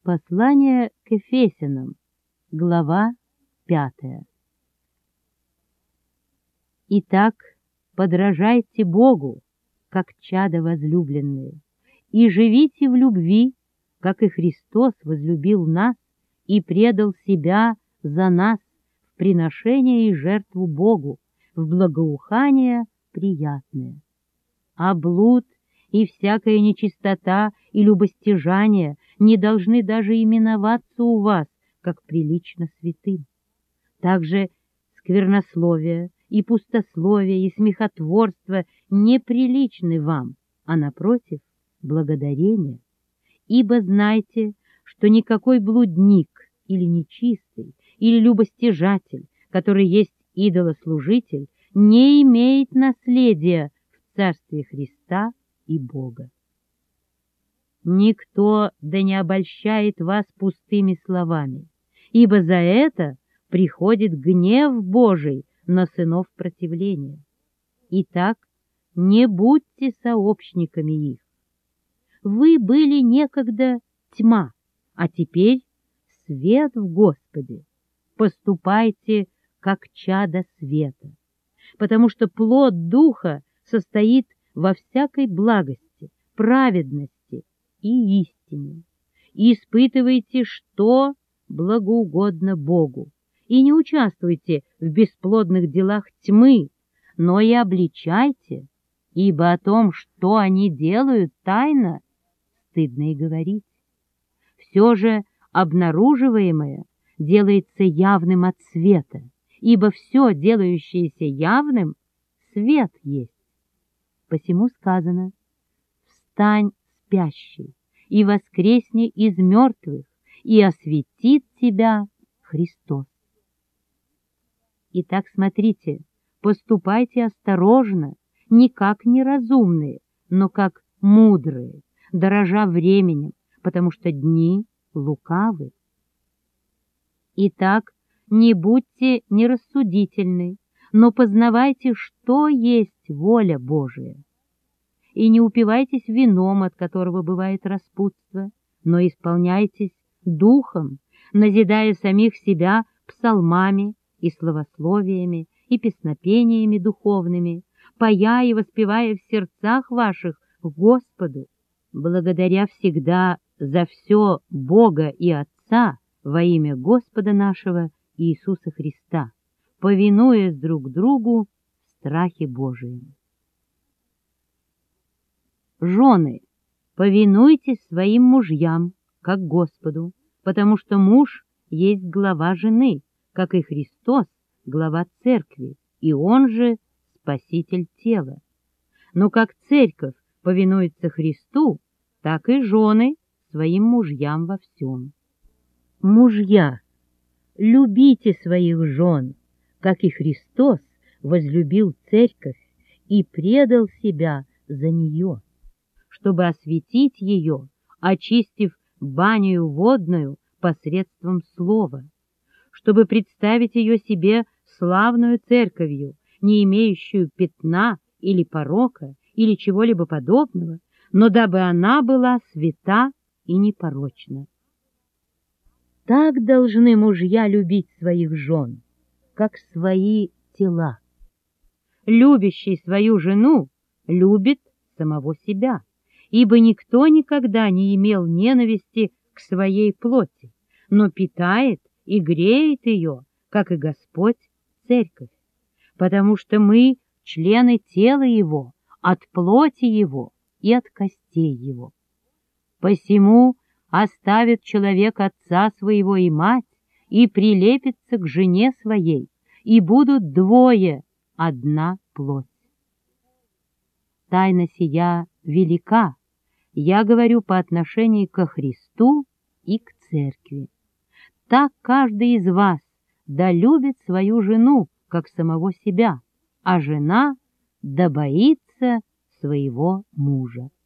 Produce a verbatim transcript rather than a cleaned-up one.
Послание к Ефесянам, глава пятая. Итак, подражайте Богу, как чада возлюбленные, и живите в любви, как и Христос возлюбил нас и предал себя за нас в приношение и жертву Богу, в благоухание приятное. А блуд и всякая нечистота и любостяжание не должны даже именоваться у вас, как прилично святым. Также сквернословие и пустословие и смехотворство неприличны вам, а напротив, благодарение. Ибо знайте, что никакой блудник или нечистый, или любостяжатель, который есть идолослужитель, не имеет наследия в Царстве Христа и Бога. Никто да не обольщает вас пустыми словами, ибо за это приходит гнев Божий на сынов противления. Итак, не будьте сообщниками их. Вы были некогда тьма, а теперь свет в Господе. Поступайте, как чада света, потому что плод Духа состоит во всякой благости, праведности и истине. И испытывайте, что благоугодно Богу, и не участвуйте в бесплодных делах тьмы, но и обличайте, ибо о том, что они делают тайно, стыдно и говорить. Все же обнаруживаемое делается явным от света, ибо все, делающееся явным, свет есть. Посему сказано: «Встань, спящий, и воскресни из мертвых, и осветит тебя Христос». Итак, смотрите, поступайте осторожно, не как неразумные, но как мудрые, дорожа временем, потому что дни лукавы. Итак, не будьте нерассудительны, но познавайте, что есть воля Божия. И не упивайтесь вином, от которого бывает распутство, но исполняйтесь духом, назидая самих себя псалмами и словословиями и песнопениями духовными, поя и воспевая в сердцах ваших Господу, благодаря всегда за все Бога и Отца во имя Господа нашего Иисуса Христа, повинуясь друг другу в страхе Божием. Жены, повинуйтесь своим мужьям, как Господу, потому что муж есть глава жены, как и Христос, глава церкви, и он же спаситель тела. Но как церковь повинуется Христу, так и жены своим мужьям во всем. Мужья, любите своих жен, как и Христос возлюбил церковь и предал себя за нее, чтобы осветить ее, очистив баню водную посредством слова, чтобы представить ее себе славную церковью, не имеющую пятна или порока, или чего-либо подобного, но дабы она была свята и непорочна. Так должны мужья любить своих жен, как свои тела. Любящий свою жену любит самого себя, ибо никто никогда не имел ненависти к своей плоти, но питает и греет ее, как и Господь, церковь, потому что мы члены тела Его, от плоти Его и от костей Его. Посему оставит человек отца своего и мать, и прилепится к жене своей, и будут двое, одна плоть. Тайна сия велика, я говорю по отношению ко Христу и к церкви. Так каждый из вас да любит свою жену, как самого себя, а жена да боится своего мужа.